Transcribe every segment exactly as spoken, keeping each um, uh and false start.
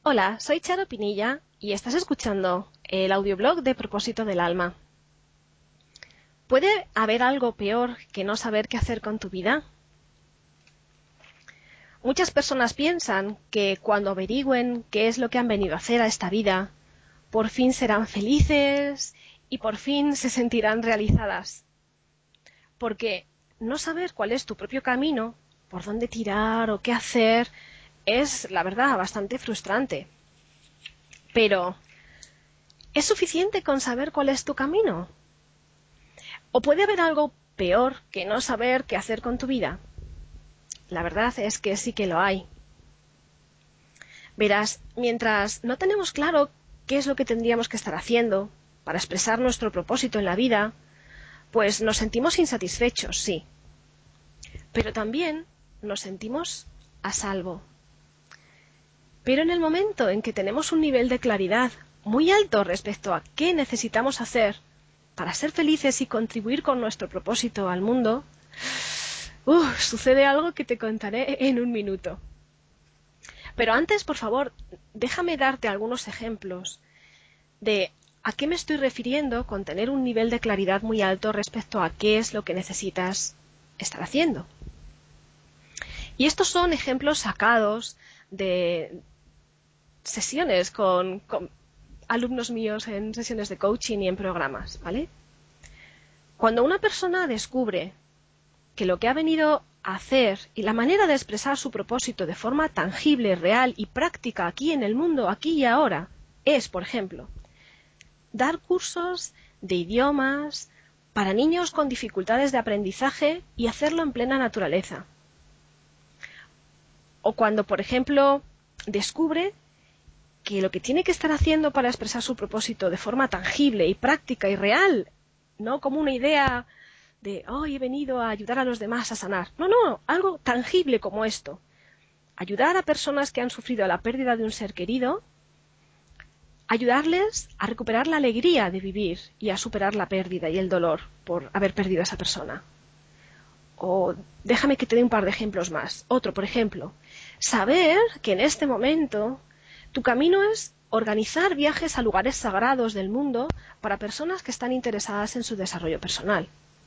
Hola, soy Charo Pinilla y estás escuchando el audioblog de Propósito del Alma. ¿Puede haber algo peor que no saber qué hacer con tu vida? Muchas personas piensan que cuando averigüen qué es lo que han venido a hacer a esta vida, por fin serán felices y por fin se sentirán realizadas. Porque no saber cuál es tu propio camino, por dónde tirar o qué hacer, es, la verdad, bastante frustrante. Pero, ¿es suficiente con saber cuál es tu camino? ¿O puede haber algo peor que no saber qué hacer con tu vida? La verdad es que sí que lo hay. Verás, mientras no tenemos claro qué es lo que tendríamos que estar haciendo para expresar nuestro propósito en la vida, pues nos sentimos insatisfechos, sí. Pero también nos sentimos a salvo. Pero en el momento en que tenemos un nivel de claridad muy alto respecto a qué necesitamos hacer para ser felices y contribuir con nuestro propósito al mundo, uh, sucede algo que te contaré en un minuto. Pero antes, por favor, déjame darte algunos ejemplos de a qué me estoy refiriendo con tener un nivel de claridad muy alto respecto a qué es lo que necesitas estar haciendo. Y estos son ejemplos sacados de sesiones con, con alumnos míos en sesiones de coaching y en programas, ¿vale? Cuando una persona descubre que lo que ha venido a hacer y la manera de expresar su propósito de forma tangible, real y práctica aquí en el mundo, aquí y ahora, es, por ejemplo, dar cursos de idiomas para niños con dificultades de aprendizaje y hacerlo en plena naturaleza. O cuando, por ejemplo, descubre que lo que tiene que estar haciendo para expresar su propósito de forma tangible y práctica y real, no como una idea de, oh, he venido a ayudar a los demás a sanar. No, no, algo tangible como esto. Ayudar a personas que han sufrido la pérdida de un ser querido, ayudarles a recuperar la alegría de vivir y a superar la pérdida y el dolor por haber perdido a esa persona. O déjame que te dé un par de ejemplos más. Otro, por ejemplo, saber que en este momento tu camino es organizar viajes a lugares sagrados del mundo para personas que están interesadas en su desarrollo personal.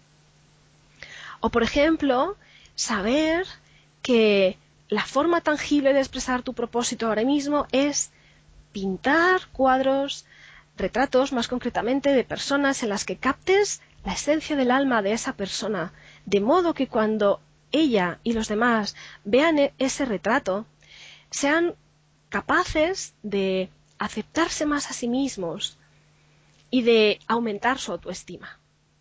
O, por ejemplo, saber que la forma tangible de expresar tu propósito ahora mismo es pintar cuadros, retratos más concretamente de personas en las que captes la esencia del alma de esa persona, de modo que cuando ella y los demás vean ese retrato, sean capaces de aceptarse más a sí mismos y de aumentar su autoestima.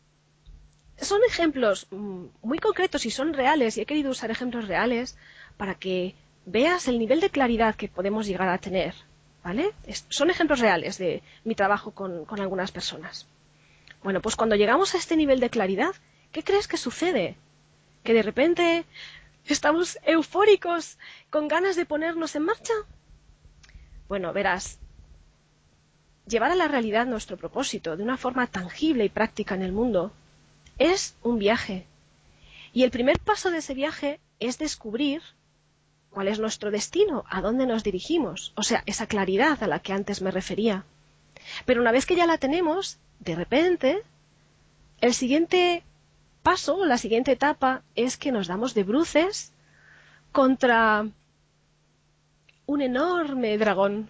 Son ejemplos muy concretos y son reales, y he querido usar ejemplos reales para que veas el nivel de claridad que podemos llegar a tener, ¿vale? Es, son ejemplos reales de mi trabajo con, con algunas personas. Bueno, pues cuando llegamos a este nivel de claridad, ¿qué crees que sucede? ¿Que de repente estamos eufóricos, con ganas de ponernos en marcha? Bueno, verás, llevar a la realidad nuestro propósito de una forma tangible y práctica en el mundo es un viaje. Y el primer paso de ese viaje es descubrir cuál es nuestro destino, a dónde nos dirigimos, o sea, esa claridad a la que antes me refería. Pero una vez que ya la tenemos, de repente, el siguiente paso, la siguiente etapa, es que nos damos de bruces contra un enorme dragón.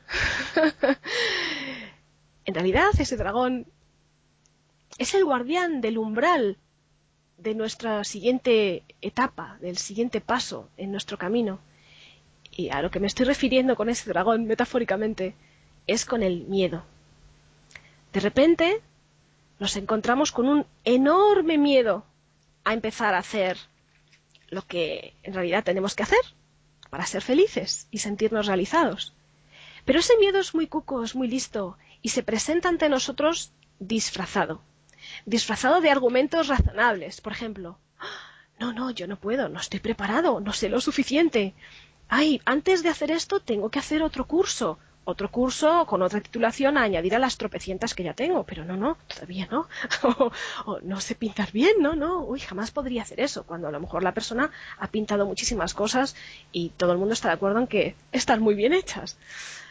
En realidad, ese dragón es el guardián del umbral de nuestra siguiente etapa, del siguiente paso en nuestro camino. Y a lo que me estoy refiriendo con ese dragón, metafóricamente, es con el miedo. De repente, nos encontramos con un enorme miedo a empezar a hacer lo que en realidad tenemos que hacer para ser felices y sentirnos realizados. Pero ese miedo es muy cuco, es muy listo, y se presenta ante nosotros disfrazado. Disfrazado de argumentos razonables. Por ejemplo, no, no, yo no puedo, no estoy preparado, no sé lo suficiente. Ay, antes de hacer esto tengo que hacer otro curso. Otro curso con otra titulación a añadir a las tropecientas que ya tengo. Pero no, no, todavía no. o, o no sé pintar bien, no, no. Uy, jamás podría hacer eso. Cuando a lo mejor la persona ha pintado muchísimas cosas y todo el mundo está de acuerdo en que están muy bien hechas.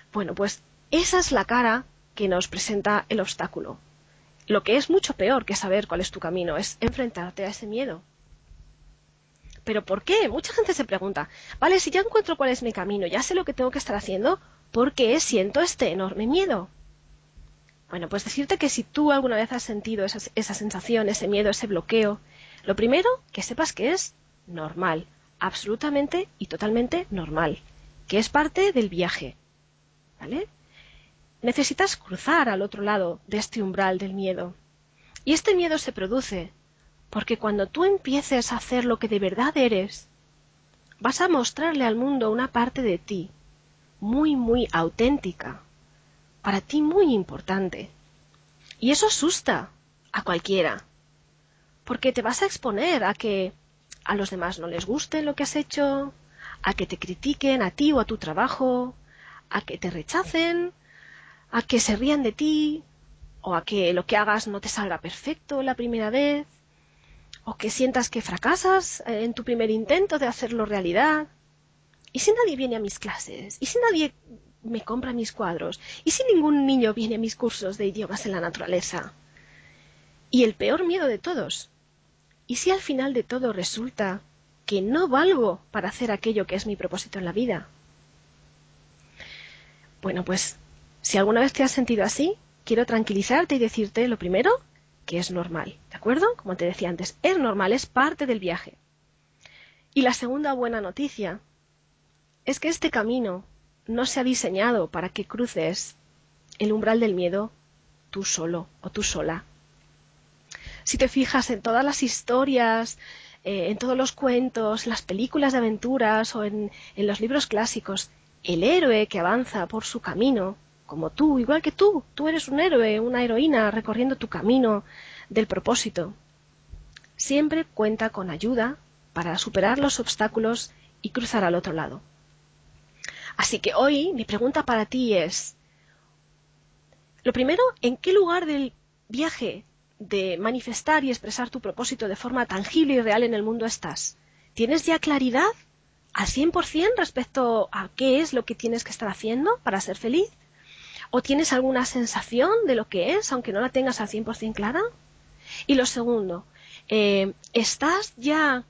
Bueno, pues esa es la cara que nos presenta el obstáculo. Lo que es mucho peor que saber cuál es tu camino es enfrentarte a ese miedo. ¿Pero por qué? Mucha gente se pregunta, vale, si ya encuentro cuál es mi camino, ya sé lo que tengo que estar haciendo, ¿por qué siento este enorme miedo? Bueno, pues decirte que si tú alguna vez has sentido esa, esa sensación, ese miedo, ese bloqueo, lo primero, que sepas que es normal, absolutamente y totalmente normal, que es parte del viaje, ¿vale? Necesitas cruzar al otro lado de este umbral del miedo. Y este miedo se produce porque cuando tú empieces a hacer lo que de verdad eres, vas a mostrarle al mundo una parte de ti muy, muy auténtica, para ti muy importante. Y eso asusta a cualquiera, porque te vas a exponer a que a los demás no les guste lo que has hecho, a que te critiquen a ti o a tu trabajo, a que te rechacen, a que se rían de ti, o a que lo que hagas no te salga perfecto la primera vez, o que sientas que fracasas en tu primer intento de hacerlo realidad. ¿Y si nadie viene a mis clases? ¿Y si nadie me compra mis cuadros? ¿Y si ningún niño viene a mis cursos de idiomas en la naturaleza? Y el peor miedo de todos, ¿y si al final de todo resulta que no valgo para hacer aquello que es mi propósito en la vida? Bueno, pues si alguna vez te has sentido así, quiero tranquilizarte y decirte lo primero, que es normal, ¿de acuerdo? Como te decía antes, es normal, es parte del viaje. Y la segunda buena noticia es que este camino no se ha diseñado para que cruces el umbral del miedo tú solo o tú sola. Si te fijas en todas las historias, eh, en todos los cuentos, las películas de aventuras o en, en los libros clásicos, el héroe que avanza por su camino, como tú, igual que tú, tú eres un héroe, una heroína recorriendo tu camino del propósito, siempre cuenta con ayuda para superar los obstáculos y cruzar al otro lado. Así que hoy mi pregunta para ti es, lo primero, ¿en qué lugar del viaje de manifestar y expresar tu propósito de forma tangible y real en el mundo estás? ¿Tienes ya claridad al cien por cien respecto a qué es lo que tienes que estar haciendo para ser feliz? ¿O tienes alguna sensación de lo que es, aunque no la tengas al cien por cien clara? Y lo segundo, eh, ¿estás ya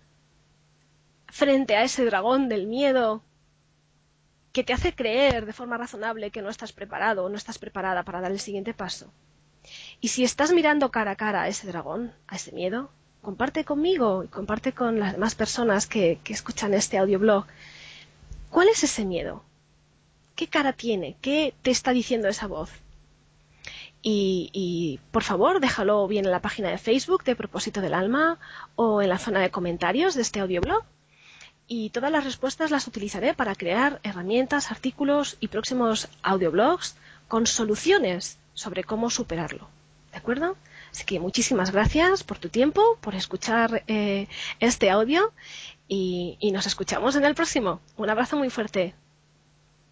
frente a ese dragón del miedo que te hace creer de forma razonable que no estás preparado o no estás preparada para dar el siguiente paso? Y si estás mirando cara a cara a ese dragón, a ese miedo, comparte conmigo y comparte con las demás personas que, que escuchan este audioblog. ¿Cuál es ese miedo? ¿Qué cara tiene? ¿Qué te está diciendo esa voz? Y, y por favor, déjalo bien en la página de Facebook de Propósito del Alma o en la zona de comentarios de este audioblog. Y todas las respuestas las utilizaré para crear herramientas, artículos y próximos audioblogs con soluciones sobre cómo superarlo. ¿De acuerdo? Así que muchísimas gracias por tu tiempo, por escuchar eh, este audio y, y nos escuchamos en el próximo. Un abrazo muy fuerte.